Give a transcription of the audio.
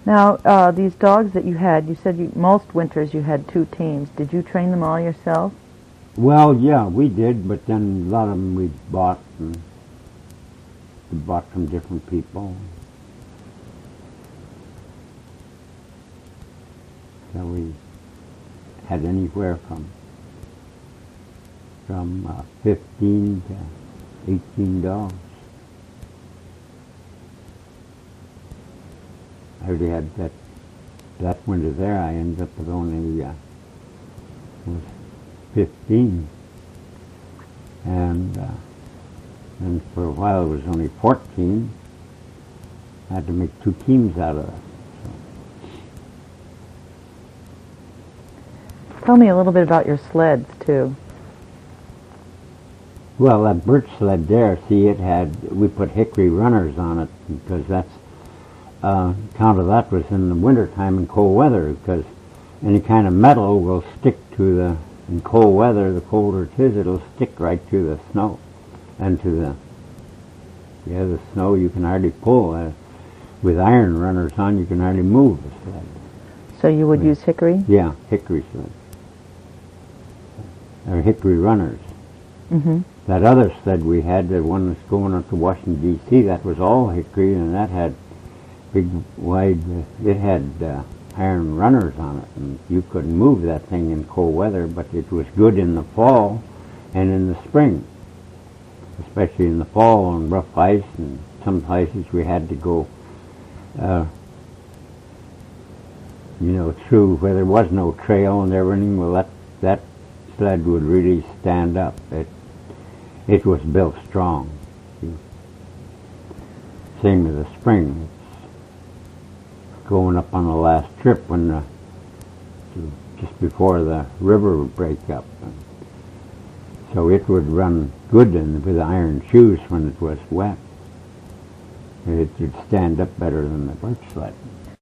Now, these dogs that you had, you said most winters you had two teams. Did you train them all yourself? Well, yeah, we did, but then a lot of them we bought, and we bought from different people. So we had anywhere from 15 to 18 dogs. I already had that winter there. I ended up with only was 15, and for a while it was only 14. I had to make two teams out of it. Tell me a little bit about your sleds, too. Well, that birch sled there, see, we put hickory runners on it because that's, count of that was in the wintertime in cold weather, because any kind of metal will stick to in cold weather, the colder it is, it'll stick right to the snow. And to the snow you can hardly pull. With iron runners on, you can hardly move the sled. So you would use hickory? Yeah, hickory sleds. Or hickory runners. Mm-hmm. That other sled we had, the one that's going up to Washington, D.C., that was all hickory, and that had big, wide, it had iron runners on it, and you couldn't move that thing in cold weather, but it was good in the fall and in the spring, especially in the fall on rough ice, and some places we had to go, through where there was no trail and everything. Well, that sled would really stand up. It was built strong. Same with the spring. It's going up on the last trip just before the river would break up. So it would run good with iron shoes when it was wet. It would stand up better than the birch sled.